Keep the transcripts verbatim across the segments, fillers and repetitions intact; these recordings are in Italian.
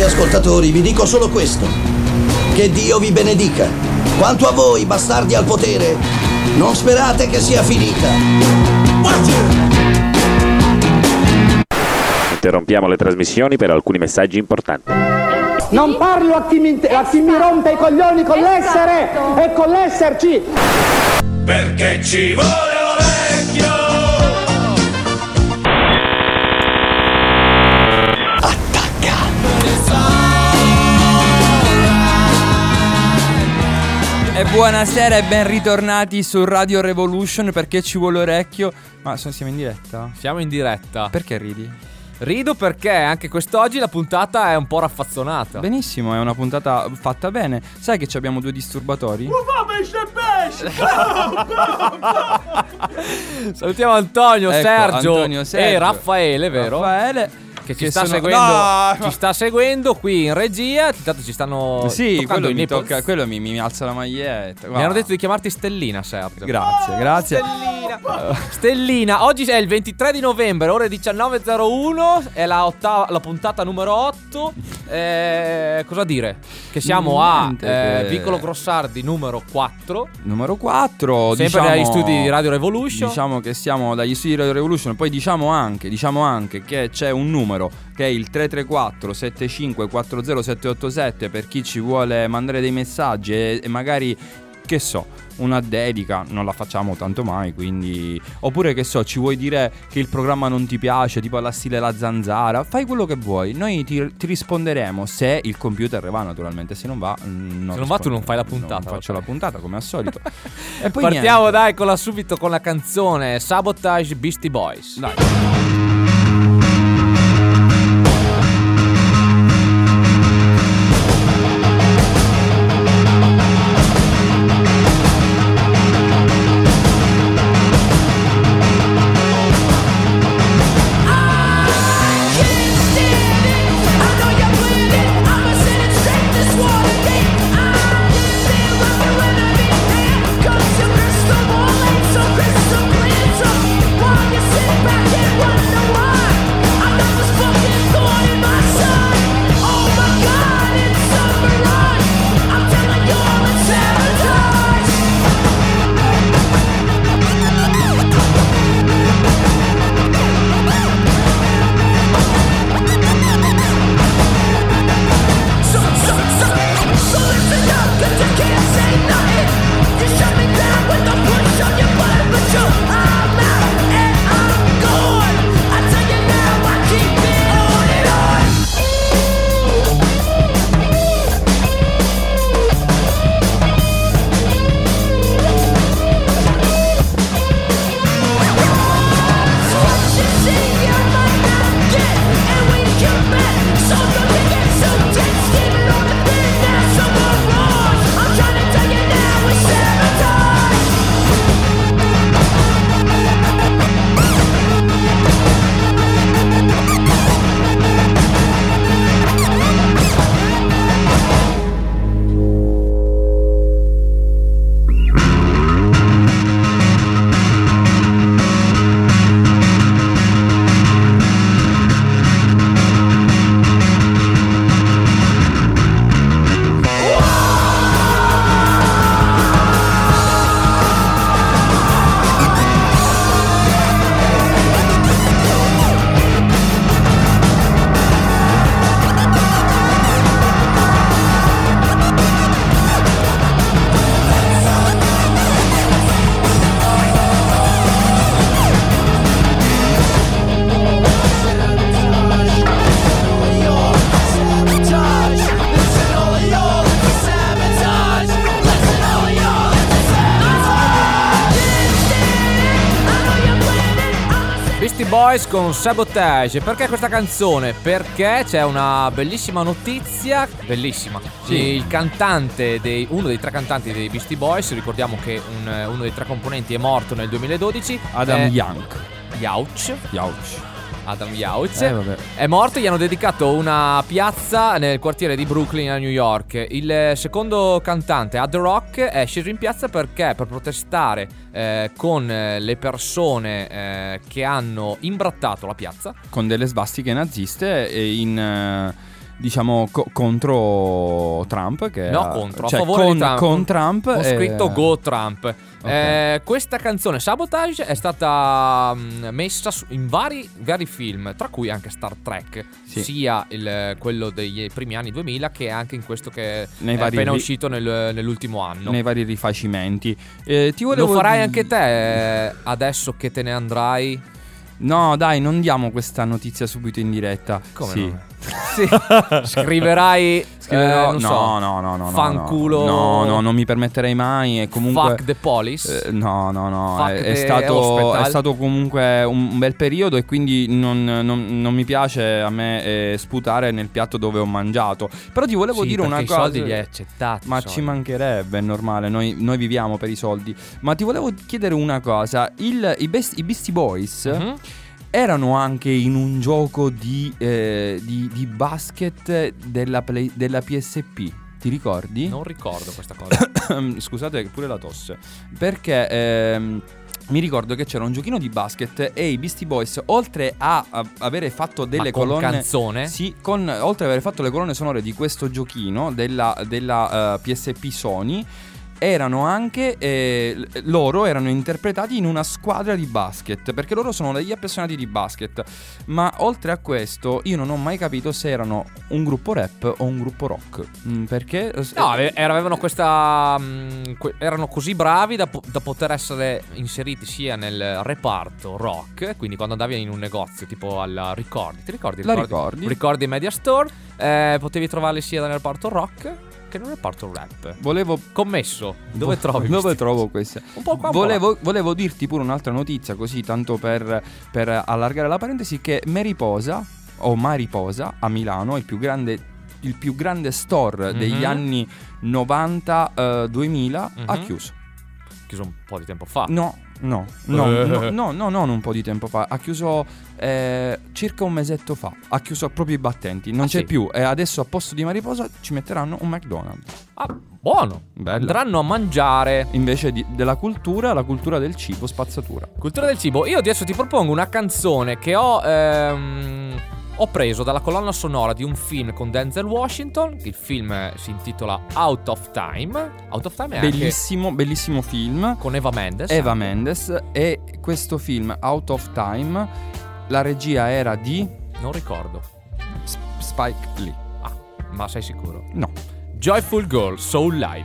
Cari ascoltatori, vi dico solo questo: che Dio vi benedica. Quanto a voi, bastardi al potere, non sperate che sia finita. Interrompiamo le trasmissioni per alcuni messaggi importanti. Non parlo a chi mi, a chi mi rompe i coglioni con l'essere e con l'esserci. Perché ci vuole l'orecchio. Attacca. E buonasera e ben ritornati su Radio Revolution. Perché ci vuole l'orecchio. Ma siamo in diretta? Siamo in diretta. Perché ridi? Rido perché anche quest'oggi la puntata è un po' raffazzonata. Benissimo, è una puntata fatta bene. Sai che abbiamo due disturbatori? Salutiamo Antonio, Ecco, Sergio, Antonio, Sergio e Raffaele, vero? Raffaele Che ci che sta sono- seguendo No! Ci sta seguendo qui in regia. Intanto ci stanno Sì, toccando quello i mi nipples. tocca, quello mi, mi alza la maglietta. Mi hanno detto di chiamarti Stellina, Sergio. Grazie, grazie. Stellina. Stellina, oggi è il ventitré di novembre, ore diciannove e zero uno. È la, ottava, la puntata numero otto. Eh, cosa dire? Che siamo Niente, a eh, che- Vicolo Grossardi numero quattro. Numero quattro. Sempre diciamo, dagli studi di Radio Revolution. Diciamo che siamo dagli studi di Radio Revolution. Poi diciamo anche, diciamo anche che c'è un numero che è il tre tre quattro sette cinque quattro zero sette otto sette per chi ci vuole mandare dei messaggi e, e magari, che so, una dedica. Non la facciamo tanto mai, quindi... Oppure, che so, ci vuoi dire che il programma non ti piace, tipo alla stile La Zanzara. Fai quello che vuoi, noi ti, ti risponderemo se il computer va, naturalmente. Se non va, mm, non Se non va tu non risponderemo. fai la puntata. Non faccio la puntata come al solito. E poi Partiamo niente. dai con la, subito con la canzone Sabotage Beastie Boys. Dai. Boys con Sabotage. Perché questa canzone? Perché c'è una bellissima notizia. Bellissima. Sì. Il cantante dei, uno dei tre cantanti dei Beastie Boys. Ricordiamo che un, uno dei tre componenti è morto nel duemiladodici. Adam eh, Young. Yauch. Yauch. Adam Yauch Eh, vabbè. è morto. Gli hanno dedicato una piazza nel quartiere di Brooklyn a New York. Il secondo cantante, Ad Rock, è sceso in piazza perché per protestare eh, con le persone eh, che hanno imbrattato la piazza. Con delle svastiche naziste e in... eh, diciamo co- contro Trump, che No, ha- contro, a cioè favore con, di Trump. con Trump Ho e- scritto Go Trump. Ok. Eh, questa canzone Sabotage è stata mh, messa su- in vari, vari film, tra cui anche Star Trek, Sì. sia il, quello dei primi anni duemila che anche in questo che Nei è vari appena ri- uscito nel- nell'ultimo anno. nei vari rifacimenti. Eh, ti volevo Lo farai di- anche te eh, adesso che te ne andrai? No, dai, non diamo questa notizia subito in diretta. Come sì. no? Sì. Scriverai Scriverò- eh, non no, so, no, no, no, no, fanculo. No, no, non mi permetterei mai. E comunque Fuck the police. Eh, no, no, no, Fuck è, è the stato, hospital. è stato comunque un, un bel periodo e quindi non, non- non mi piace a me eh, sputare nel piatto dove ho mangiato. Però ti volevo Sì, dire una perché cosa. i soldi li hai accettati. Ma i ci soldi. mancherebbe, è normale, noi, noi viviamo per i soldi. Ma ti volevo chiedere una cosa. Il- i, Best- i Beastie Boys Mhm. erano anche in un gioco di, eh, di, di basket della, Play- della P S P. Ti ricordi? Non ricordo questa cosa. Scusate, pure la tosse. Perché ehm, mi ricordo che c'era un giochino di basket e i Beastie Boys, oltre a, a avere fatto delle Ma con colonne canzone? Sì, con, oltre ad aver fatto le colonne sonore di questo giochino della, della eh, P S P Sony, erano anche eh, l- loro erano interpretati in una squadra di basket, perché loro sono degli appassionati di basket. Ma oltre a questo io non ho mai capito se erano un gruppo rap o un gruppo rock. Mm, perché No, ave- era- avevano questa. mh, que- erano così bravi da, po- da poter essere inseriti sia nel reparto rock. Quindi quando andavi in un negozio tipo alla Ricordi, ti ricordi? La Ricordi. Ricordi Media Store. eh, potevi trovarli sia nel reparto rock che nel reparto rap. volevo Commesso. Dove trovi? Dove questi- trovo queste? Un po' qua, un po' Volevo, volevo dirti pure un'altra notizia, così tanto per, per allargare la parentesi, che Mariposa o Mariposa a Milano, il più grande, il più grande store Mhm. degli anni novanta duemila, ha Mhm. chiuso. Chiuso un po' di tempo fa. No, no, no, Eh. no, no, no, non un po' di tempo fa. Ha chiuso eh, circa un mesetto fa. Ha chiuso proprio i battenti. Non Ah, c'è sì? più. E adesso a posto di Mariposa ci metteranno un McDonald's. Ah, buono. Bella. Andranno a mangiare. Invece di- della cultura, la cultura del cibo, spazzatura. Cultura del cibo. Io adesso ti propongo una canzone che ho ehm, ho preso dalla colonna sonora di un film con Denzel Washington. Il film si intitola Out of Time. Out of Time è anche Bellissimo, bellissimo film. con Eva Mendes. Eva Mendes. E questo film, Out of Time, la regia era di Non ricordo. S- Spike Lee. Ah, ma sei sicuro? No. Joyful Girl, Soul Live.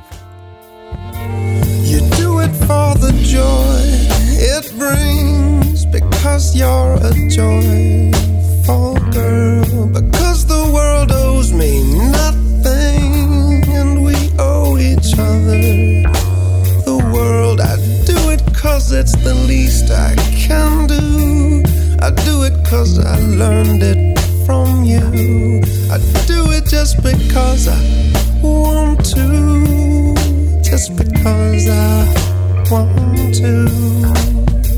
You do it for the joy it brings, because you're a joyful girl, because the world owes me nothing and we owe each other the world. I do it cause it's the least I can do. I do it cause I learned it from you. I do it just because I want to, just because I want to.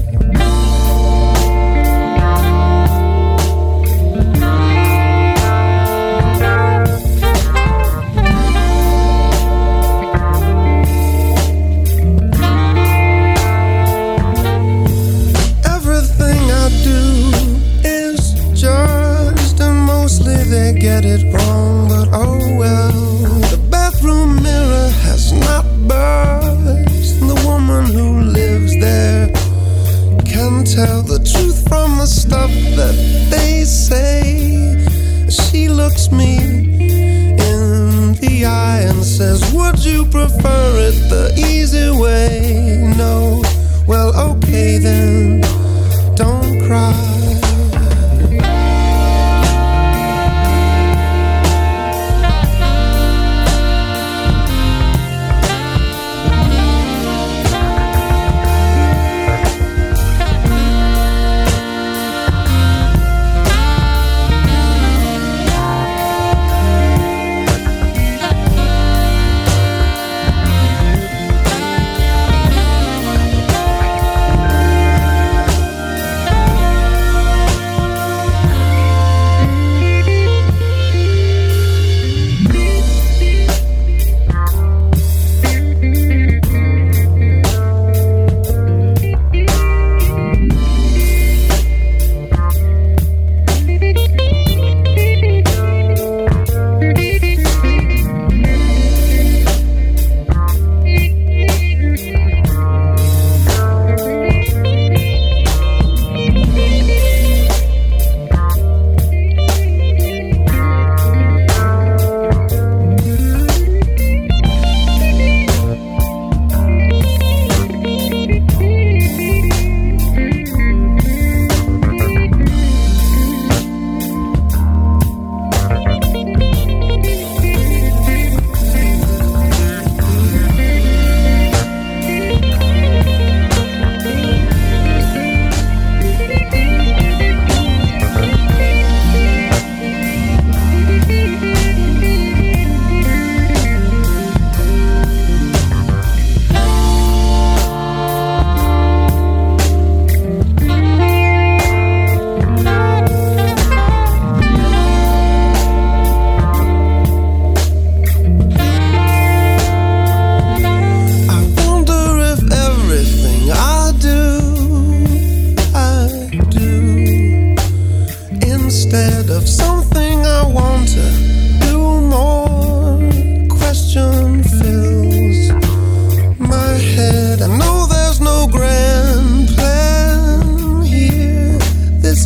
Everything I do is judged, and mostly they get it wrong, but oh well. The bathroom mirror has not burst, and the woman who lives there can tell the truth from the stuff that they say. She looks me in the eye and says, would you prefer it the easy way? No, well okay then, don't cry.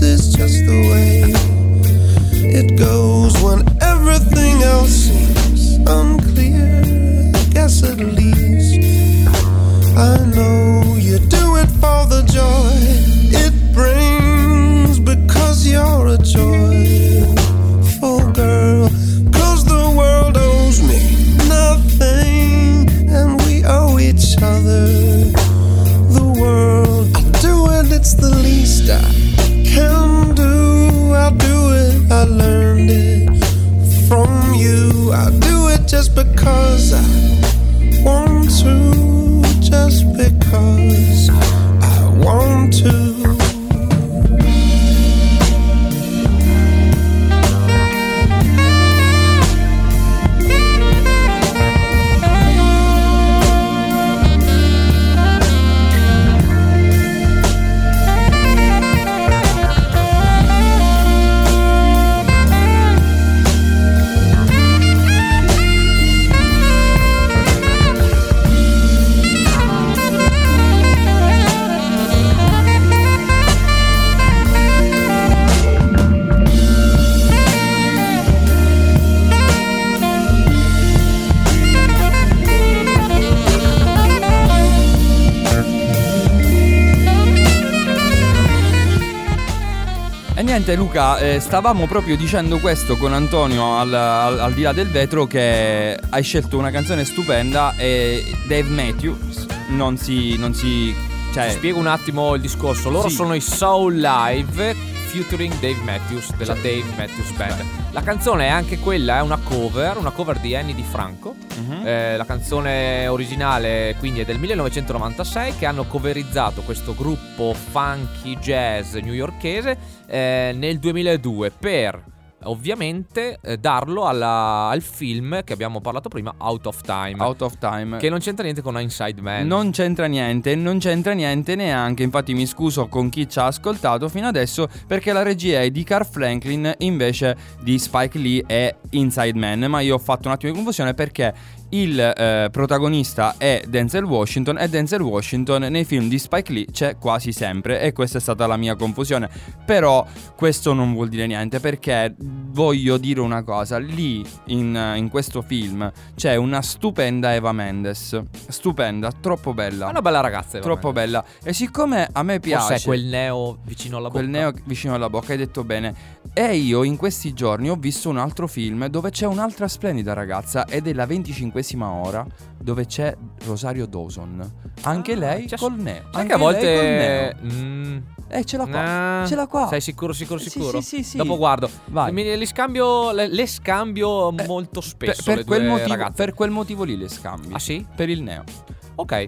is just the way it goes when everything else seems unclear. I guess at least I know you do it for the joy it brings, because you're a joyful girl. Cause the world owes me nothing, and we owe each other the world. I do it, it's the least I can do. I do it, I learned it from you. I do it just because I want to, just because I want to. Niente Luca, eh, stavamo proprio dicendo questo con Antonio al, al, al di là del vetro, che hai scelto una canzone stupenda e Dave Matthews non si... Non si cioè... Spiego un attimo il discorso. Loro sì. sono i Soul Live featuring Dave Matthews della cioè, Dave Matthews Band. La canzone è anche quella, è una cover, una cover di Annie Di Franco. Uh-huh. Eh, la canzone originale quindi è del millenovecentonovantasei, che hanno coverizzato questo gruppo funky jazz newyorkese eh, nel duemiladue per ovviamente eh, darlo alla, al film che abbiamo parlato prima, Out of Time. Out of Time, che non c'entra niente con Inside Man. Non c'entra niente, non c'entra niente neanche. Infatti mi scuso con chi ci ha ascoltato fino adesso, perché la regia è di Carl Franklin invece di Spike Lee e Inside Man. Ma io ho fatto un attimo di confusione perché il eh, protagonista è Denzel Washington, e Denzel Washington nei film di Spike Lee c'è quasi sempre, e questa è stata la mia confusione. Però questo non vuol dire niente, perché voglio dire una cosa: lì in, in questo film c'è una stupenda Eva Mendes, stupenda, troppo bella, una bella ragazza Eva troppo Mendes. Bella. E siccome a me piace forse è quel neo vicino alla quel bocca neo vicino alla bocca, hai detto bene. E io in questi giorni ho visto un altro film dove c'è un'altra splendida ragazza, ed è la venticinquesima ora, dove c'è Rosario Dawson, anche ah, lei c'è col neo. Sai che a volte mm, eh ce l'ha qua, nah, ce l'ha qua. Sei sicuro, sicuro, sicuro? Sì, sì, sì, sì. Dopo guardo. Vai. Mi, li scambio, le, le scambio eh, molto spesso per, per le quel due motivo, ragazze. Per quel motivo lì le scambi. Ah sì? Per il neo. Ok.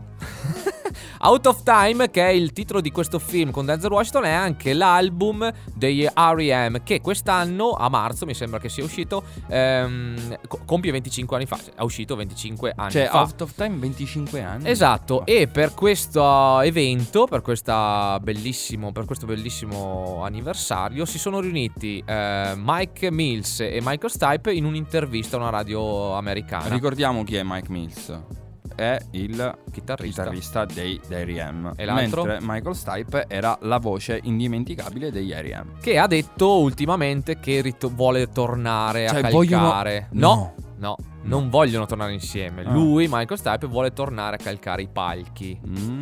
Out of Time, che è il titolo di questo film con Denzel Washington, è anche l'album degli R E M, che quest'anno a marzo mi sembra che sia uscito, ehm, compie venticinque anni fa. È uscito venticinque anni cioè, fa. Cioè Out of Time venticinque anni. Esatto. Oh. E per questo evento, per questa bellissimo per questo bellissimo anniversario, si sono riuniti eh, Mike Mills e Michael Stipe in un'intervista a una radio americana. Ricordiamo chi è Mike Mills. È il chitarrista, chitarrista dei R E M. E l'altro? Mentre Michael Stipe era la voce indimenticabile degli R E M, che ha detto ultimamente che rit- vuole tornare cioè, a calcare. vogliono... No, no, no, non vogliono tornare insieme. Ah. Lui, Michael Stipe, vuole tornare a calcare i palchi.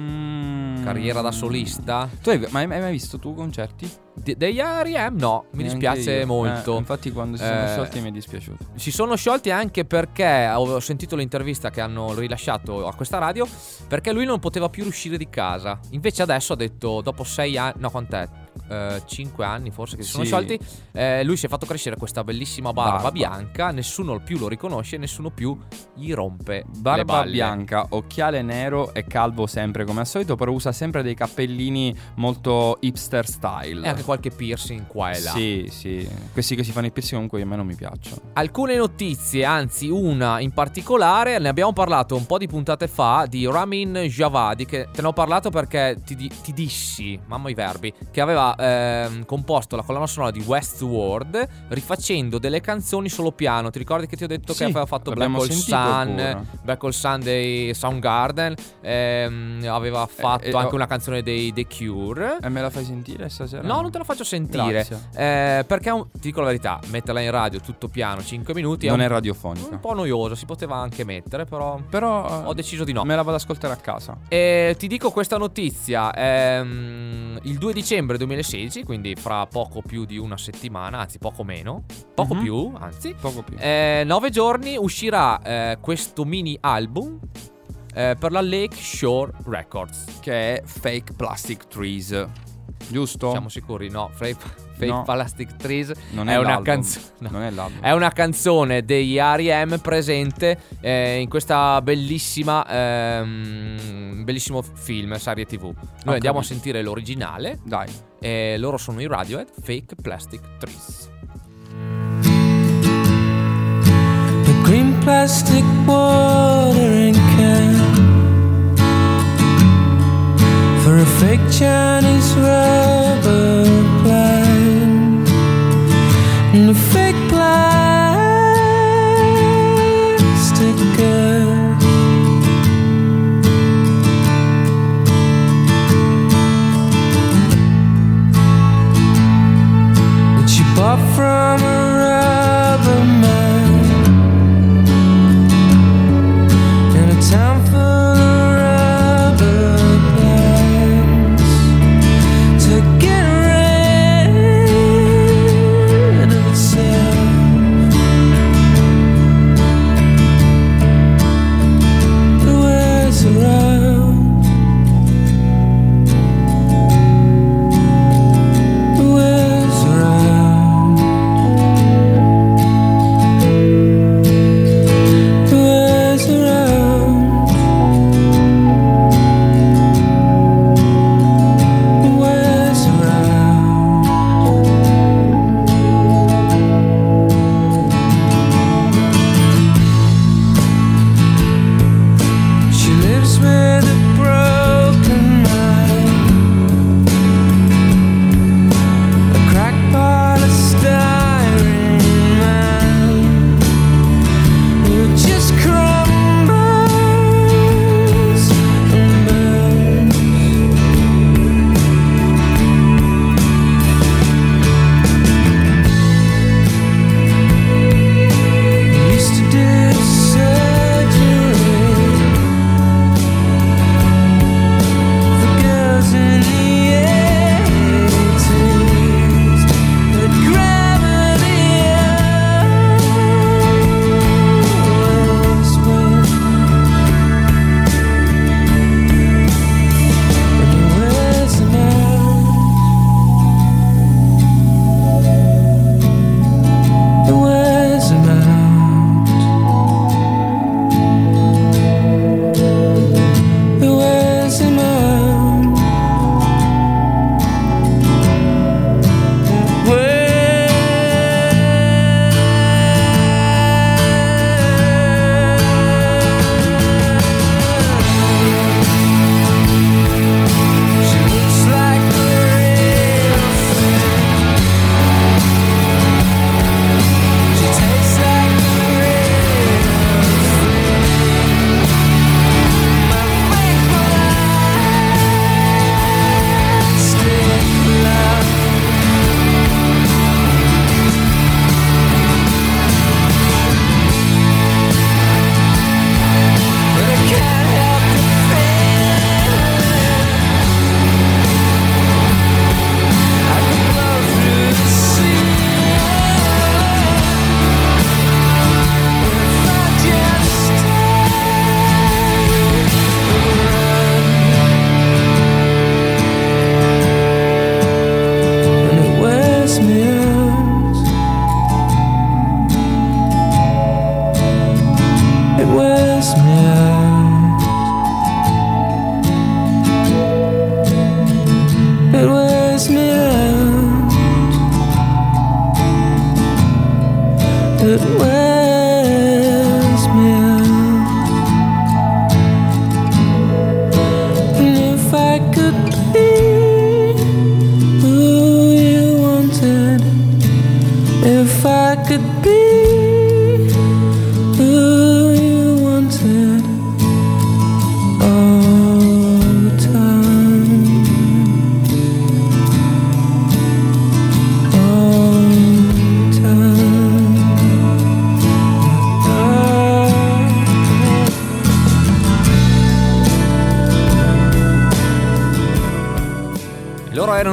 Mm. Carriera da solista. Tu hai mai, hai mai visto tu concerti? De- degli R E M? No, mi Neanche dispiace io. molto. Eh, infatti quando si sono Eh, sciolti mi è dispiaciuto. Si sono sciolti anche perché ho sentito l'intervista che hanno rilasciato a questa radio, perché lui non poteva più uscire di casa. Invece adesso ha detto, dopo sei anni, no quant'è? Uh, cinque anni forse che si sono Sì. sciolti, eh, lui si è fatto crescere questa bellissima barba, Barba. bianca. Nessuno più lo riconosce, nessuno più gli rompe le Barba balle. bianca, occhiale nero e calvo sempre come al solito, però usa sempre dei cappellini molto hipster style. E anche qualche piercing qua e là. Sì, sì. Questi che si fanno i piercing comunque a me non mi piacciono. Alcune notizie, anzi una in particolare, ne abbiamo parlato un po' di puntate fa, di Ramin Djawadi, che te ne ho parlato perché ti, di- ti dissi, mamma i verbi, che aveva ehm, composto la colonna sonora di Westworld rifacendo delle canzoni solo piano. Ti ricordi che ti ho detto Sì, che aveva fatto Black l'abbiamo Hole sentito Sun, pure. Black Hole Sun dei Soundgarden, ehm, aveva fatto Eh, eh, anche oh. una canzone dei The Cure. E me la fai sentire stasera? No, non te lo faccio sentire. Grazie. Eh, perché è un- ti dico la verità, metterla in radio tutto piano, cinque minuti Non è è un, radiofonica. un po' noioso. Si poteva anche mettere, però Però eh, ho deciso di no. me la vado ad ascoltare a casa. E ti dico questa notizia, ehm, il due dicembre duemilasedici, quindi fra poco più di una settimana, anzi poco meno, poco Mhm. più, anzi, Poco più. eh, nove giorni uscirà eh, questo mini album eh, per la Lake Shore Records. Che è Fake Plastic Trees. Giusto? Siamo sicuri? No, Fake, fake No. Plastic Trees Non è è una l'album. canzone. no. Non è l'album. È una canzone degli R E M presente eh, in questa bellissima ehm, bellissimo film, serie tv. Noi Ho andiamo a capito. sentire l'originale Dai. e loro sono i Radiohead, Fake Plastic Trees. The green plastic watering can for a fake Chinese rubber plant and a fake plastic girl. That she bought from a rubber man in a town full of rubber plants. To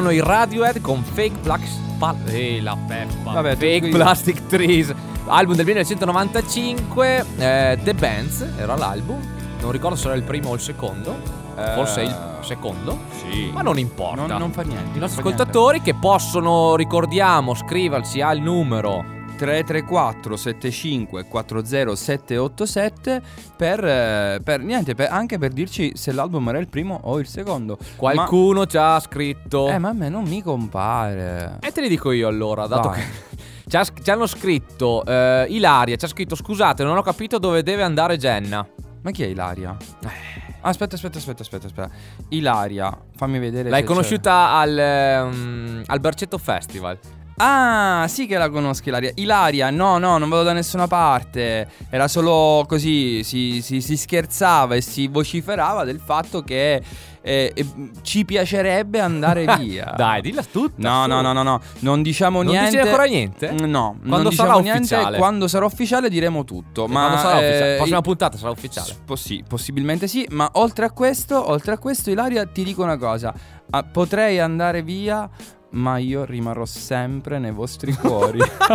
erano i Radiohead con Fake Black pa- eh, la peppa. Vabbè, Fake qui- Plastic Trees, album del millenovecentonovantacinque. eh, The Bands era l'album. Non ricordo se era il primo o il secondo. Eh, Forse il secondo. Sì. Ma non importa. Non, non fa niente. I non nostri fa niente. ascoltatori che possono, ricordiamo, scriverci al numero tre tre quattro sette cinque quattro zero sette otto sette per, eh, per niente, per- anche per dirci se l'album era il primo o il secondo. Qualcuno ci ha scritto. Ma, eh, ma a me non mi compare. E te li dico io allora, dato Vai. che ci, ha- ci hanno scritto eh, Ilaria, ci ha scritto scusate, non ho capito dove deve andare Jenna. Ma chi è Ilaria? Aspetta, aspetta, aspetta, aspetta, aspetta. Ilaria, fammi vedere. L'hai se conosciuta al, ehm, al Bercetto Festival. c'è. Ah, sì che la conosco Ilaria. Ilaria, no, no, non vado da nessuna parte. Era solo così, si, si, si scherzava e si vociferava del fatto che eh, eh, ci piacerebbe andare via. Dai, dilla tutta. No, su. no, no, no, no, non diciamo Non niente. dici ancora niente? No, Quando non sarà diciamo niente. ufficiale? Quando sarà ufficiale diremo tutto. Sì, ma quando sarà ufficiale? eh, Prossima puntata sarà ufficiale. s- possi- possibilmente sì, ma oltre a questo, oltre a questo, Ilaria, ti dico una cosa. Ah, potrei andare via, ma io rimarrò sempre nei vostri cuori.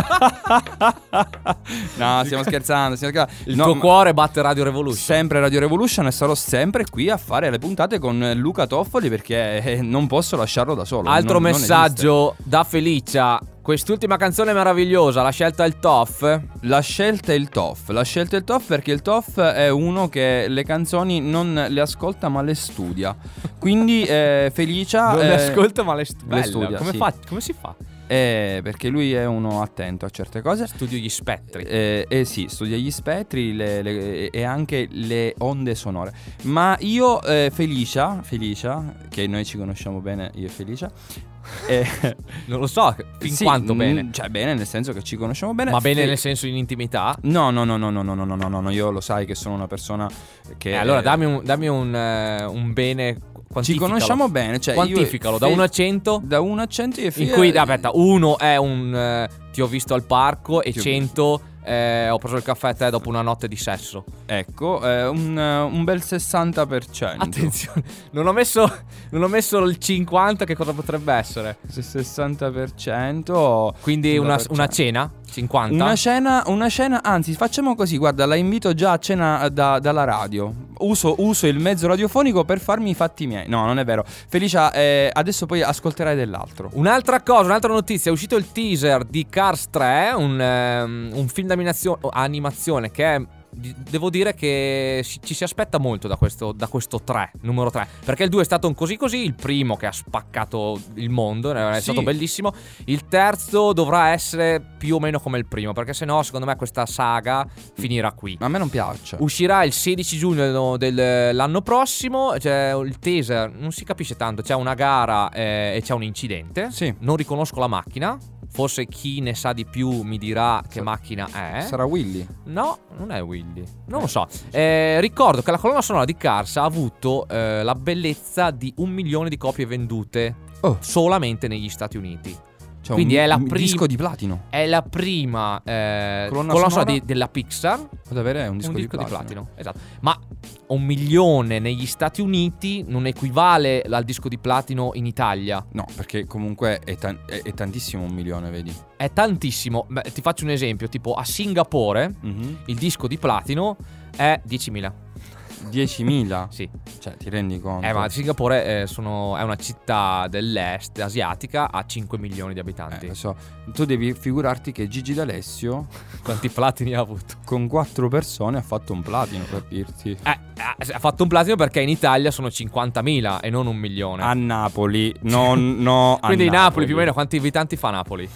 No, stiamo scherzando, stiamo scherzando. Il No, tuo ma- cuore batte Radio Revolution. Sempre Radio Revolution, e sarò sempre qui a fare le puntate con Luca Toffoli, perché eh, non posso lasciarlo da solo. Altro Non- non messaggio da Felicia. Quest'ultima canzone meravigliosa, la scelta è il Toff. La scelta è il Toff. La scelta è il Toff perché il Toff è uno che le canzoni non le ascolta ma le studia. Quindi eh, Felicia Non eh, le ascolta ma le, st- le Bella, studia, come, sì. fa- come si fa? eh, perché lui è uno attento a certe cose. Studio gli spettri. Eh, eh sì, studia gli spettri le- le- e anche le onde sonore. Ma io, eh, Felicia, Felicia, che noi ci conosciamo bene, io e Felicia. eh, Non lo so, fin sì, quanto mm, bene. Cioè bene nel senso che ci conosciamo bene. Ma bene Fe- nel senso in intimità? No, no, no, no, no, no, no, no, no, no, no, io lo sai che sono una persona che... Eh, allora dammi un, dammi un, eh, un bene. Ci Quantificalo. conosciamo bene, cioè io e Quantificalo, da Fe- uno a cento. Da uno a cento io e In Fe- cui, aspetta, uno è un eh, ti ho visto al parco e Ti ho cento eh, ho preso il caffè a te dopo una notte di sesso. Ecco, eh, un, un bel sessanta per cento. Attenzione, non ho messo non ho messo il cinquanta, che cosa potrebbe essere? Se sessanta per cento. Quindi una, cinquanta per cento. una cena? cinquanta? Una cena, una cena, anzi facciamo così, guarda, la invito già a cena da- dalla radio. Uso, uso il mezzo radiofonico per farmi i fatti miei. No, non è vero. Felicia, eh, adesso poi ascolterai dell'altro. Un'altra cosa, un'altra notizia, è uscito il teaser di Cars tre, un, ehm, un film d'animazione animazione che è, di- devo dire che si- ci si aspetta molto da questo, da questo tre, numero tre, perché il due è stato un così così, il primo che ha spaccato il mondo, è Sì. stato bellissimo, il terzo dovrà essere più o meno come il primo, perché sennò secondo me questa saga finirà qui. A me non piace. Uscirà il sedici giugno dell'anno prossimo. C'è il teaser, non si capisce tanto. C'è una gara eh, e c'è un incidente. Sì. Non riconosco la macchina. Forse chi ne sa di più mi dirà che Sa- macchina è. Sarà Willy. No, non è Willy. Non lo so. Eh, ricordo che la colonna sonora di Cars ha avuto eh, la bellezza di un milione di copie vendute Oh. solamente negli Stati Uniti. Cioè, Quindi un, è la un prim- disco di platino. È la prima eh, Colonna colonna sonora sonora di- della Pixar. Ad avere un disco, un disco di, di platino. platino. Esatto. Ma un milione negli Stati Uniti non equivale al disco di platino in Italia. No, perché comunque è, tan- è- è tantissimo un milione, vedi. È tantissimo. Beh, ti faccio un esempio, tipo a Singapore Mhm. il disco di platino è diecimila. diecimila. Sì. Cioè, ti rendi conto? Eh, ma Singapore eh, sono- è una città dell'est asiatica, ha cinque milioni di Eh, abitanti. lo so. Tu devi figurarti che Gigi D'Alessio Quanti platini ha avuto? con quattro persone ha fatto un platino, per dirti. Eh, eh, ha fatto un platino perché in Italia sono cinquantamila e non un milione. A Napoli, non no. a Quindi Napoli più o meno quanti abitanti fa Napoli?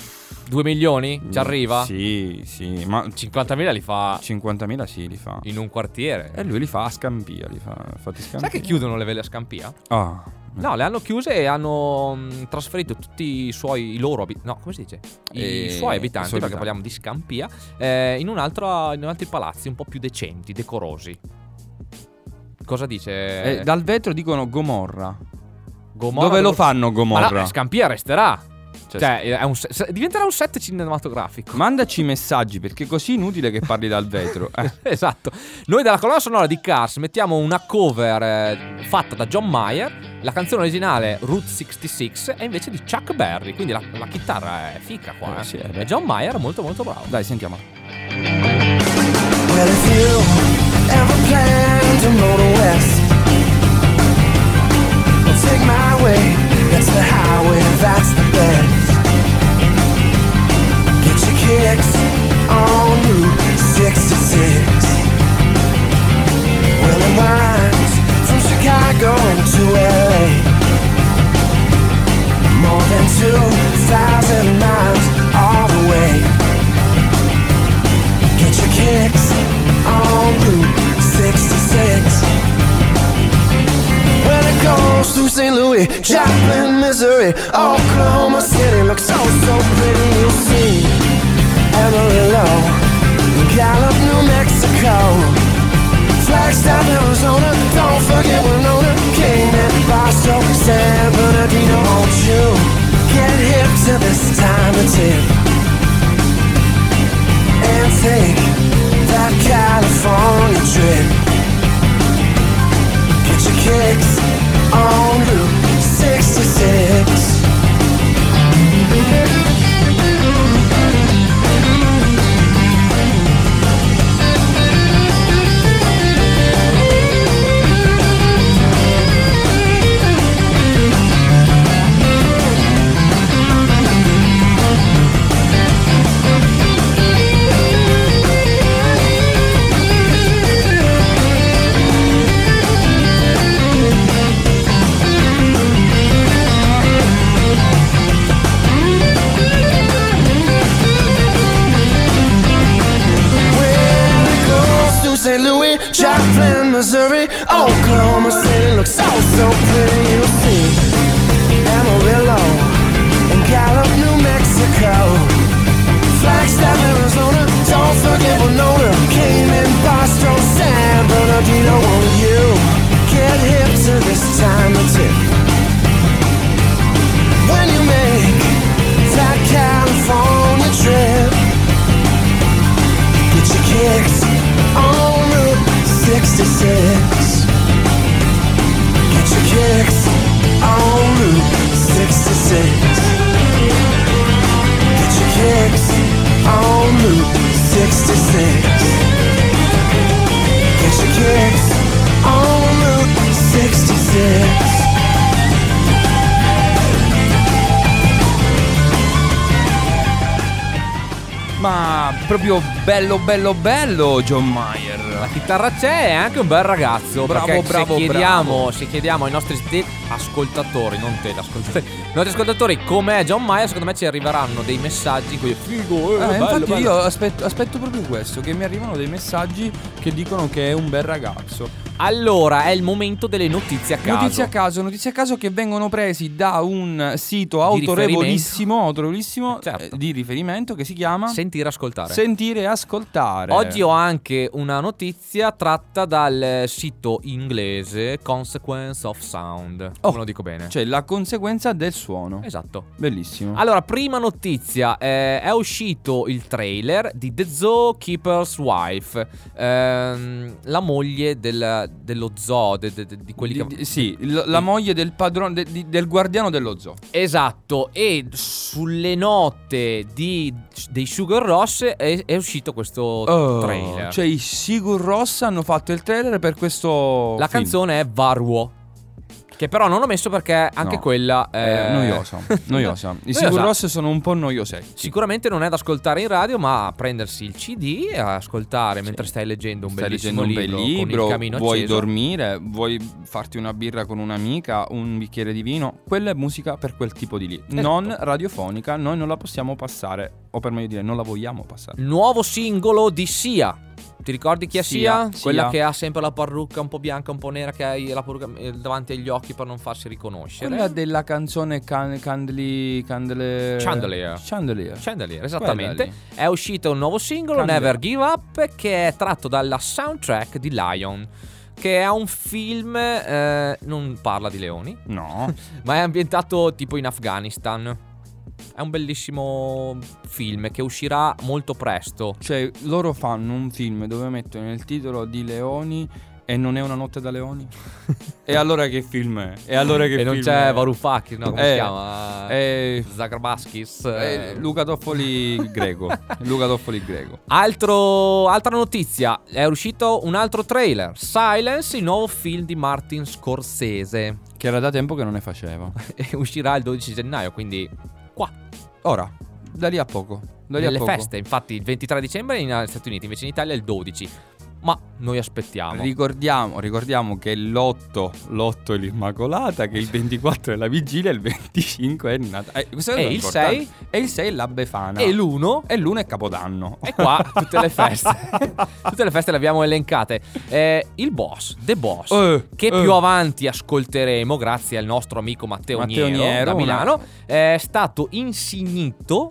due milioni? Ci arriva? Sì, sì, ma cinquantamila li fa cinquantamila sì, li fa. in un quartiere. E lui li fa a Scampia, li fa fatti Scampia. Sai che chiudono le vele a Scampia? Ah. No, le hanno chiuse e hanno mh, trasferito tutti i suoi i loro abitanti. No, come si dice? I Eh, suoi abitanti, i suoi perché abitanti. parliamo di Scampia, eh, in un altro in altri palazzi un po' più decenti, decorosi. Cosa dice? Eh, dal vetro dicono Gomorra. Gomorra Dove lo fanno Ma Gomorra? no, Scampia resterà. Cioè, Cioè, è un se- diventerà un set cinematografico. mandaci i messaggi, perché è così inutile che parli dal vetro. Eh. Esatto. Noi dalla colonna sonora di Cars mettiamo una cover eh, fatta da John Mayer. La canzone originale Route sessantasei è invece di Chuck Berry. Quindi la, la chitarra è fica qua. Eh, Eh. sì, eh, E John Mayer è molto molto bravo. Dai, sentiamo. Well, if you ever plan to motor west, well, take my way. That's the highway, that's the best. Get your kicks on Route sixty-six. Well, it winds from Chicago into L A. More than two thousand miles all the way. Get your kicks on Route sixty-six. When it goes through Saint Louis, Joplin, Missouri, Oklahoma City looks so, so pretty, you'll see. Amarillo, Gallup, New Mexico, Flagstaff, Arizona, don't forget Winona, Kingman, Barstow, San Bernardino. Won't you get hip to this time of tip and take that California trip? Get your kicks on Route sixty-six. Saint Louis, Joplin, Missouri, Oklahoma City looks so, so pretty, you'll see. Amarillo and Gallup, New Mexico, Flagstaff, Arizona, don't forget Winona, Cayman, Barstow, San Bernardino. Won't you get hip to this time of tip when you make that California trip? Get your kicks on Route sixty-six. Get your kicks on Route sixty-six. Get your kicks on Route sixty-six. Get your kicks on Route sixty-six. Ma proprio bello bello bello John Mayer. La chitarra c'è, è anche un bel ragazzo. Bravo, perché bravo, se chiediamo, bravo. se chiediamo ai nostri te- ascoltatori, non te, ascoltatori, i nostri ascoltatori com'è John Mayer, secondo me ci arriveranno dei messaggi in cui è figo, eh, Eh, bello, infatti bello. io aspetto, aspetto proprio questo, che mi arrivano dei messaggi che dicono che è un bel ragazzo. Allora, è il momento delle notizie a caso. Notizie a caso, notizie a caso che vengono presi da un sito autorevolissimo, autorevolissimo Certo. eh, di riferimento che si chiama Sentire, ascoltare. Sentire e ascoltare. Oggi ho anche una notizia tratta dal sito inglese Consequence of Sound. Oh. Me lo dico bene. Cioè la conseguenza del suono. Esatto. Bellissimo. Allora, prima notizia, eh, è uscito il trailer di The Zookeeper's Wife, ehm, la moglie del, dello zoo, de, de, de- di quelli Di- che... di- sì, l- la moglie del padrone de- di- del guardiano dello zoo. Esatto, e sulle note di, dei Sugar Ross è, è uscito questo Oh, trailer. Cioè i Sigur Rós hanno fatto il trailer per questo La film. canzone è Varwo, che però non ho messo perché anche No. quella è Eh, noiosa, noiosa. I Noiosa. Sigur Rós sono un po' noiosetti. Sicuramente non è da ascoltare in radio, ma prendersi il C D e ascoltare mentre stai leggendo un Stai bellissimo leggendo un bel libro, libro, con il camino vuoi acceso. dormire, vuoi farti una birra con un'amica, un bicchiere di vino, quella è musica per quel tipo di lì, Esatto. non radiofonica, noi non la possiamo passare, o per meglio dire non la vogliamo passare. Nuovo singolo di Sia. Ti ricordi chi è Sia? Sia, Quella Sia. che ha sempre la parrucca un po' bianca, un po' nera, che ha la parrucca eh, davanti agli occhi per non farsi riconoscere. Quella della canzone can- Candeli Candelier Chandelier. Chandelier. Chandelier, esattamente. Quella È uscito un nuovo singolo, Candelier. Never Give Up, che è tratto dalla soundtrack di Lion, che è un film, eh, non parla di leoni, No. ma è ambientato tipo in Afghanistan. È un bellissimo film che uscirà molto presto. Cioè, loro fanno un film dove mettono nel titolo di leoni e non è Una notte da leoni? E allora che film è? E allora che e film non c'è è? Varoufakis, no? Come Eh, si chiama? eh, Zagrabaskis. Eh, Luca Toffoli greco. Luca Toffoli greco. Altro, altra notizia, è uscito un altro trailer, Silence, il nuovo film di Martin Scorsese. Che era da tempo che non ne faceva. E uscirà il dodici gennaio, quindi qua. Ora, da lì a poco. Da lì a Nelle poco. feste, infatti il ventitré dicembre negli Stati Uniti, invece in Italia il dodici. Ma noi aspettiamo. Ricordiamo, ricordiamo che l'otto, l'otto è l'Immacolata, che il ventiquattro è la vigilia, il venticinque è Natale. Eh, questo è E lo il importante. sei? E il sei è la Befana. E l'uno? E l'uno è Capodanno. E qua tutte le feste. Tutte le feste le abbiamo elencate. Eh, il boss, The Boss, Eh, che eh. più avanti ascolteremo grazie al nostro amico Matteo, Matteo Niero, Niero, da una- Milano, è stato insignito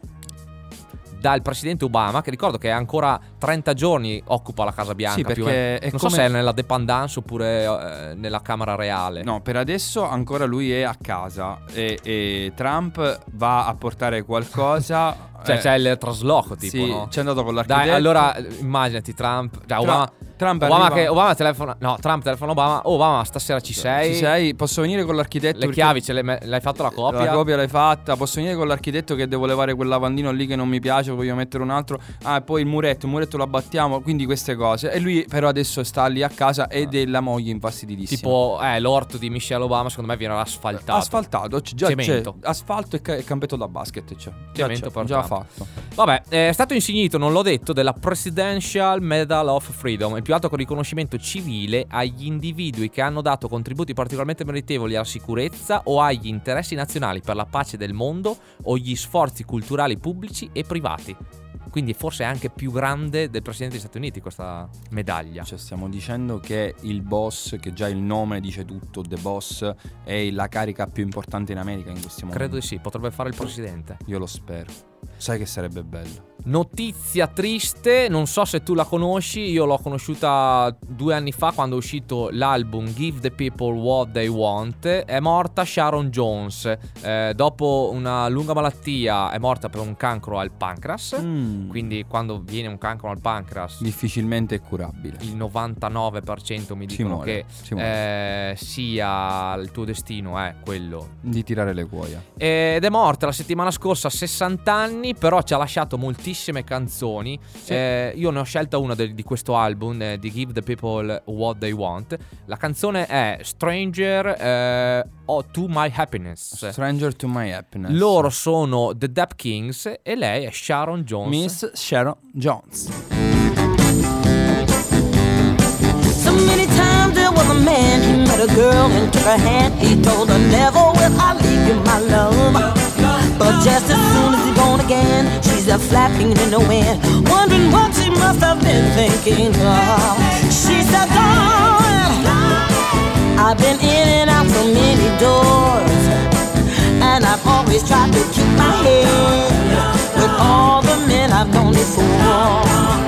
dal presidente Obama, che ricordo che ancora trenta giorni occupa la Casa Bianca. Sì, perché più o meno. è Non come- so se è nella dépendance oppure eh, nella Camera Reale. No, per adesso ancora lui è a casa e, e Trump va a portare qualcosa. Cioè eh, c'è il trasloco tipo, sì, no? c'è andato con l'architetto. Dai, allora immaginati Trump, cioè, Tra- Obama, Trump Obama arriva- che Obama telefona, no, Trump telefona Obama. Oh, Obama, stasera ci sei? Ci sei? Posso venire con l'architetto? Le perché- chiavi ce le me- l'hai fatto la copia? La copia l'hai fatta. Posso venire con l'architetto che devo levare quel lavandino lì che non mi piace, voglio mettere un altro. Ah, e poi il muretto, il muretto lo abbattiamo. Quindi queste cose. E lui però adesso sta lì a casa ed è la moglie infastiditissima. Tipo, eh, l'orto di Michelle Obama secondo me viene asfaltato. Asfaltato, c- già Cemento. c'è asfalto e, ca- e campetto da basket c'è. Già, Cemento c'è, per già Trump. fatto. Vabbè, è stato insignito, non l'ho detto, della Presidential Medal of Freedom, il più alto riconoscimento civile agli individui che hanno dato contributi particolarmente meritevoli alla sicurezza o agli interessi nazionali per la pace del mondo o gli sforzi culturali pubblici e privati. Quindi forse è anche più grande del Presidente degli Stati Uniti questa medaglia. Cioè stiamo dicendo che il boss, che già il nome dice tutto, The Boss, è la carica più importante in America in questi momenti. Credo di sì, potrebbe fare il Presidente. Io lo spero. Sai che sarebbe bello. Notizia triste, non so se tu la conosci, io l'ho conosciuta due anni fa quando è uscito l'album Give the People What They Want. È morta Sharon Jones, eh, dopo una lunga malattia è morta per un cancro al pancreas. Mm. Quindi quando viene un cancro al pancreas Difficilmente è curabile. il novantanove per cento mi Si dicono muore, che si muore. eh, sia il tuo destino è quello. Di tirare le cuoia. Ed è morta la settimana scorsa a sessanta anni, però ci ha lasciato moltissime canzoni. Sì. Eh, io ne ho scelta una de- di questo album, eh, di Give the People What They Want. La canzone è Stranger eh, oh, to My Happiness. Stranger to My Happiness. Loro sono The Dap Kings e lei è Sharon Jones. Miss Sharon Jones. So many times there was a man, he met a girl and took her hand. He told her, never will I leave you, my love. But just as soon as he's gone again, she's a flapping in the wind, wondering what she must have been thinking of. She said, darling, I've been in and out so many doors, and I've always tried to keep my head with all the men I've known before.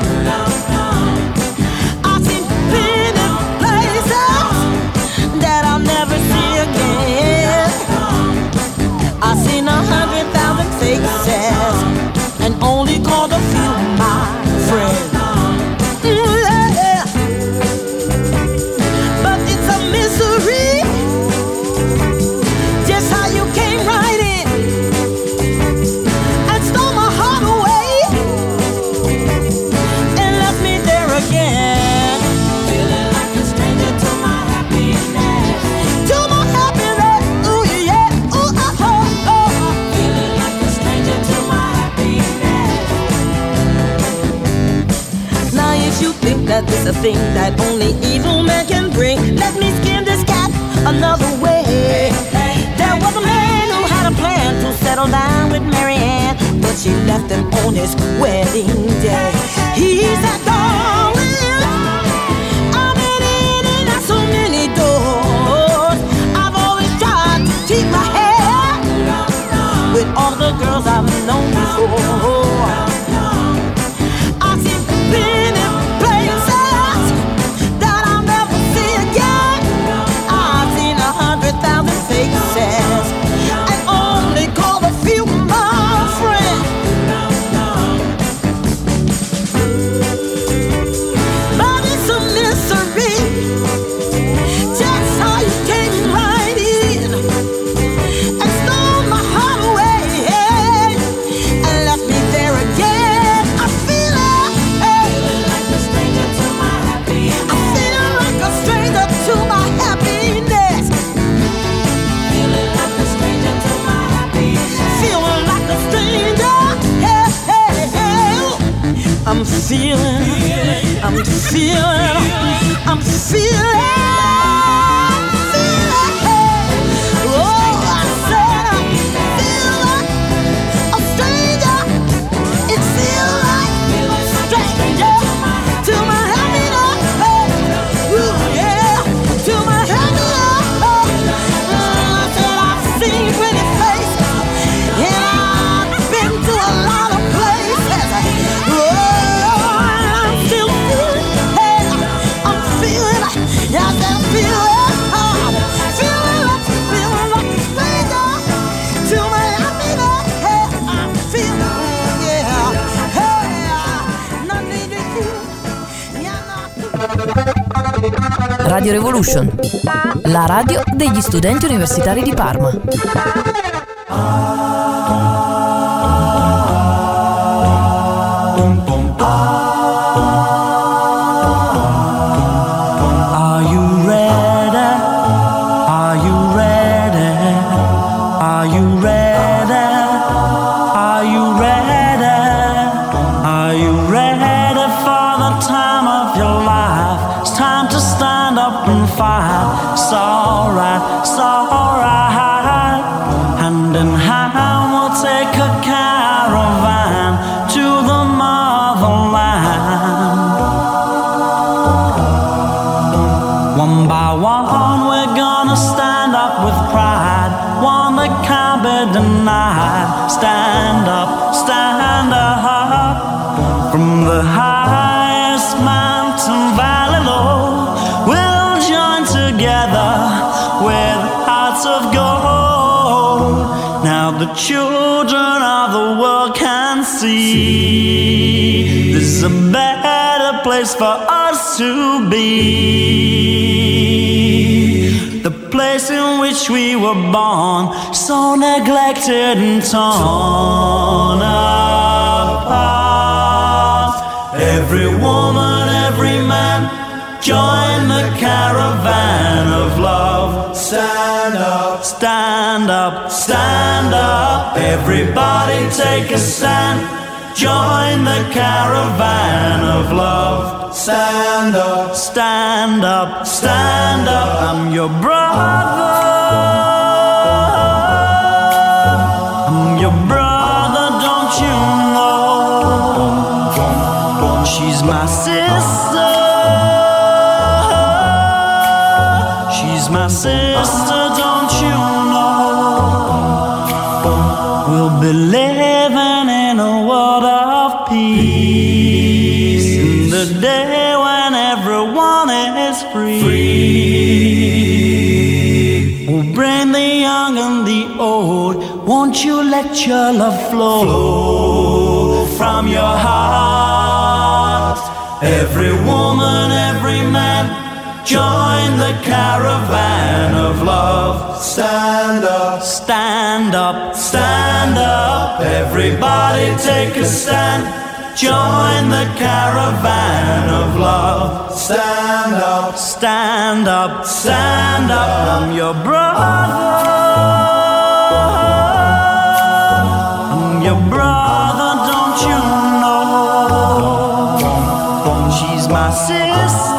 I've seen plenty places that I'll never see again. I've seen a hundred thousand faces and only called a few my friends. Mm, yeah. But it's a mystery just how you came right in and stole my heart away and left me there again, feeling like a stranger to my happiness, to my happiness. Ooh yeah, ooh ah oh oh, feeling like a stranger to my happiness. Now if you think that this a thing that only evil man can bring, let me skin this cat another way. There was a man who had a plan to settle down with Mary Ann, but she left him on his wedding day. He said, darling, I've been in and out so many doors, I've always tried to keep my head with all the girls I've known before. I've seen plenty places that I'll never see again. I've seen a hundred thousand faces and only call a few mine. I'm feeling, I'm feeling, I'm feeling. Radio Revolution, la radio degli studenti universitari di Parma. Stand up, stand up. From the highest mountain valley low, we'll join together with hearts of gold. Now the children of the world can see this is a better place for us to be. The place in which we were born, so neglected and torn apart. Every woman, every man, join the caravan of love. Stand up, stand up, stand up. Everybody take a stand. Join the caravan of love. Stand up, stand up, stand up. I'm your brother. I'm your brother, don't you know? She's my sister. She's my sister, don't you know? We'll be living in a world of peace in the day when everyone is free. free. We'll bring the young and the old. Won't you let your love flow, flow from your heart? Every woman, every man, join the caravan of love. Stand up, stand up, stand up. Everybody take a stand. Join the caravan of love. Stand up, stand up, stand up. I'm your brother. I'm your brother, don't you know? She's my sister.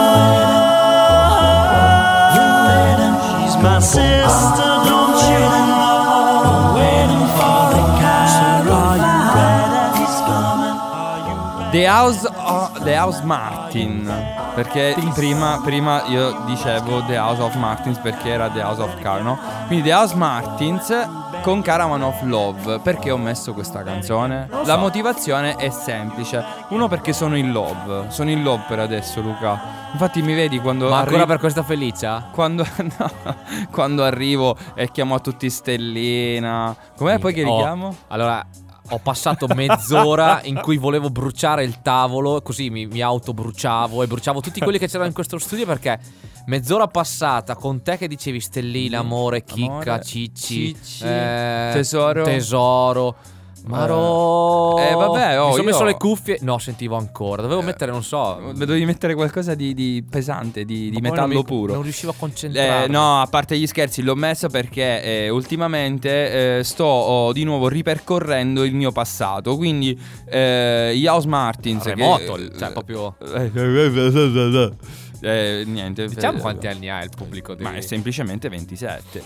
She's my sister, don't you know? Waiting for the caravan. He's coming. The House, oh, The House Martin. Perché prima, prima io dicevo The House of Martins perché era The House of Car, no? Quindi The House Martins con Caravan of Love. Perché ho messo questa canzone? La motivazione è semplice. Uno, perché sono in love. Sono in love per adesso, Luca. Infatti mi vedi quando Ma arri- ancora per questa Felicia? Quando, no, quando arrivo e chiamo a tutti Stellina. Com'è poi che Oh, richiamo? Allora, ho passato mezz'ora in cui volevo bruciare il tavolo, così mi, mi autobruciavo e bruciavo tutti quelli che c'erano in questo studio, perché mezz'ora passata con te che dicevi Stellina, amore, chicca, Amore, cicci, cicci, eh, tesoro. tesoro. Maro. Eh, vabbè, oh, Mi sono io- messo le cuffie. No, sentivo ancora. Dovevo mettere, non so. Dovevi mettere qualcosa di, di pesante, di, di Ma poi metallo non mi- puro. Non riuscivo a concentrarmi. Eh, no, a parte gli scherzi, l'ho messo perché eh, ultimamente eh, sto oh, di nuovo ripercorrendo il mio passato. Quindi eh, gli House Martins. Remoto, che, cioè proprio. Eh, niente. Diciamo eh, quanti anni ha il pubblico di... Ma è semplicemente ventisette.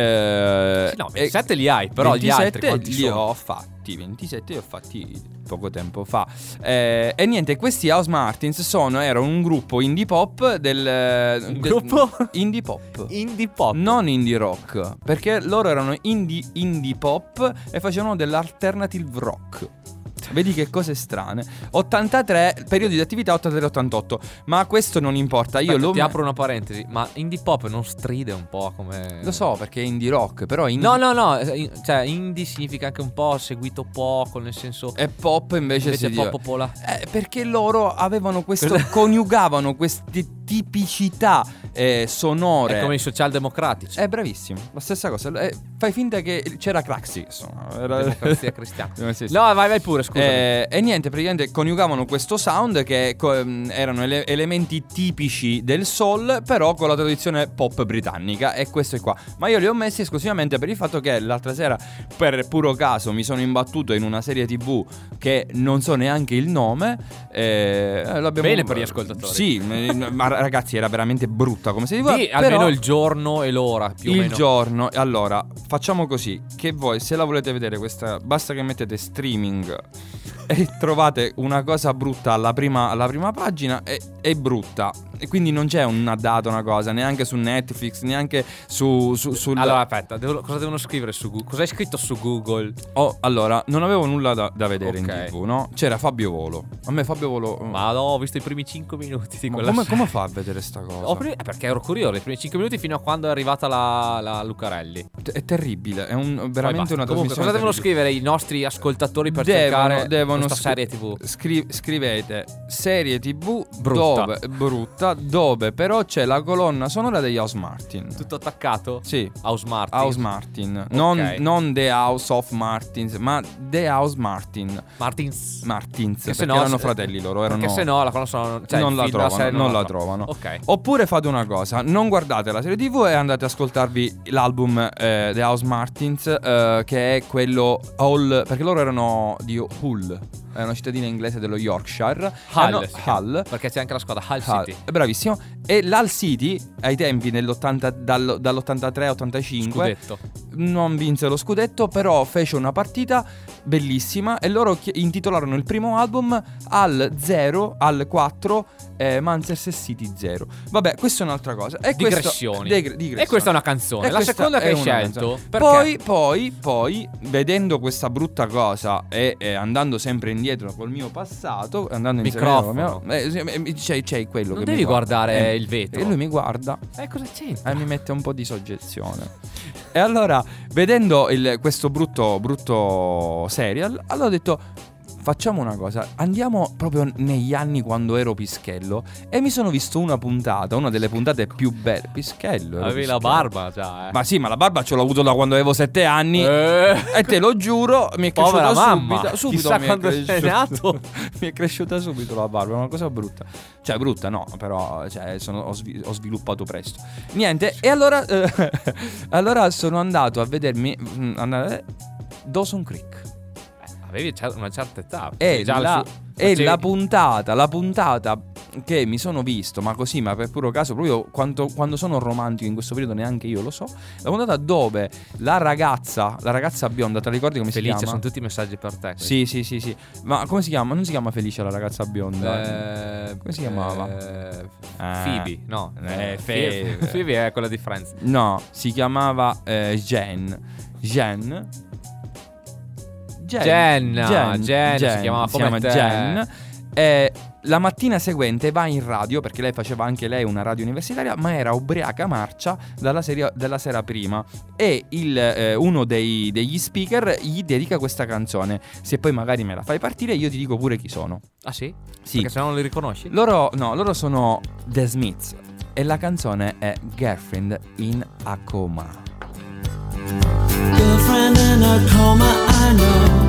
Eh, Sì, no, ventisette li hai, però gli altri ventisette quanti li sono? ho fatti. ventisette li ho fatti poco tempo fa. Eh, e niente, questi House Martins sono, erano un gruppo indie pop del... Un del- gruppo? Indie pop. Indie pop. Non indie rock. Perché loro erano indie, indie pop e facevano dell'alternative rock. Vedi che cose strane. ottantatré, periodi di attività ottantatré ottantotto. Ma questo non importa. Io Aspetta, lo ti apro una parentesi. Ma indie pop non stride un po' come... Lo so perché è indie rock. Però indie... No, no, no. in- Cioè, indie significa anche un po' seguito poco, nel senso... E pop invece, Invece si pop dice- popola. Eh, perché loro avevano questo, Cosa- coniugavano queste tipicità eh, sonore. È come i socialdemocratici. È bravissimo, la stessa cosa. Eh, fai finta che c'era Craxi, insomma. Era... Democrazia cristiana. Eh, sì, sì. No, vai, vai pure, scusa. Eh, e niente, praticamente coniugavano questo sound che co- ehm, erano ele- elementi tipici del soul, però con la tradizione pop britannica. E questo è qua. Ma io li ho messi esclusivamente per il fatto che l'altra sera, per puro caso, mi sono imbattuto in una serie tivù che non so neanche il nome. Eh, l'abbiamo... Bene per gli ascoltatori. Sì, eh, ma ragazzi, era veramente brutta come serie tivù. Di però- almeno il giorno e l'ora, più o il meno. giorno. Allora, facciamo così: che voi, se la volete vedere questa, basta che mettete streaming e trovate una cosa brutta alla prima, alla prima pagina. È, è brutta. E quindi non c'è una data, una cosa, neanche su Netflix, neanche su, su sul... Allora, aspetta, devo- cosa devono scrivere su Google? Cosa hai scritto su Google? Oh, allora, non avevo nulla da, da vedere in Ok. tivù, no? C'era Fabio Volo. A me Fabio Volo... Ma no, ho visto i primi cinque minuti di Ma quella come, serie. come fa a vedere sta cosa? Ho pre- eh, perché ero curioso, i primi cinque minuti fino a quando è arrivata la, la Lucarelli. È terribile, è un, Poi veramente basta. una Comunque, trasmissione cosa devono terribile. scrivere i nostri ascoltatori per Devono, cercare devono questa scri- serie tivù? scri- scrivete serie tivù Brutta. dove, brutta, dove però c'è la colonna sonora degli House Martin. Tutto attaccato? Sì, House Martin. House Martin. Non, Ok. non The House of Martins, ma The House Martin. Martins. Martins, Che perché se no- erano fratelli loro. Erano... Perché se no la colonna sonora, cioè non il la film, la trovano, serie non la tro- trovano. Ok. Oppure fate una cosa: non guardate la serie tivù e andate ad ascoltarvi l'album eh, The House Martins, eh, che è quello Hull, perché loro erano di Hull, è una cittadina inglese dello Yorkshire. Hull, Hanno- si chiama, Hull. perché c'è anche la squadra Hull Hull, City. bravissimo. E l'Hull City ai tempi nell'ottanta, dal- dall'ottantatré all'ottantacinque Scudetto. non vinse lo scudetto, però fece una partita bellissima e loro chi- intitolarono il primo album al zero, al quattro, eh, Manchester City zero. Vabbè, questa è un'altra cosa. E questo- Digressioni. Digre- digressioni. E questa è una canzone. E La questa seconda che è hai una scelto. canzone. Perché? Poi, poi, poi, vedendo questa brutta cosa e eh, andando sempre indietro col mio passato, andando in Microfono. eh, sì, eh, c'è, c'è quello Non che devi mi guarda. guardare Eh, il vetro. E lui mi guarda Eh, cosa c'entra? e mi mette un po' di soggezione. E allora, vedendo il- questo brutto, brutto serial, allora ho detto: facciamo una cosa, andiamo proprio negli anni quando ero pischello. E mi sono visto una puntata, una delle puntate più belle. Pischello. ero Avevi la pischello. barba già, eh. Ma sì, ma la barba ce l'ho avuto da quando avevo sette anni. Eh. E te lo giuro, mi è Povera cresciuta mamma. subito. Subito Chissà mi è quando sei cresciuta. nato. Mi è cresciuta subito la barba, è una cosa brutta. Cioè, brutta no, però cioè, sono- ho, svi- ho sviluppato presto. Niente, e allora, eh, allora sono andato a vedermi mm, andare- Dawson Creek. Avevi cer- una certa età. E, già la, il suo- e facevi- la puntata, la puntata che mi sono visto, ma così, ma per puro caso, proprio quanto- quando sono romantico in questo periodo neanche io lo so. La puntata dove la ragazza, la ragazza bionda, te la ricordi come Felice, si chiama? sono tutti messaggi per te. Sì, sì, sì, sì. Ma come si chiama? Non si chiama Felice la ragazza bionda? Eh, Come si chiamava? eh, Ah. Phoebe, no. Eh, Phoebe. Phoebe. Phoebe è quella di Friends. No, si chiamava eh, Jen. Jen. Jenna, Jen, si chiamava si come chiama te. Jen. E la mattina seguente va in radio, perché lei faceva anche lei una radio universitaria, ma era ubriaca marcia dalla serie, della sera prima. E il, eh, uno dei, degli speaker gli dedica questa canzone. Se poi magari me la fai partire, io ti dico pure chi sono. Ah sì? Sì. Perché se no non li riconosci? Loro, no, loro sono The Smiths. E la canzone è Girlfriend in a Coma. Girlfriend in a coma, I know.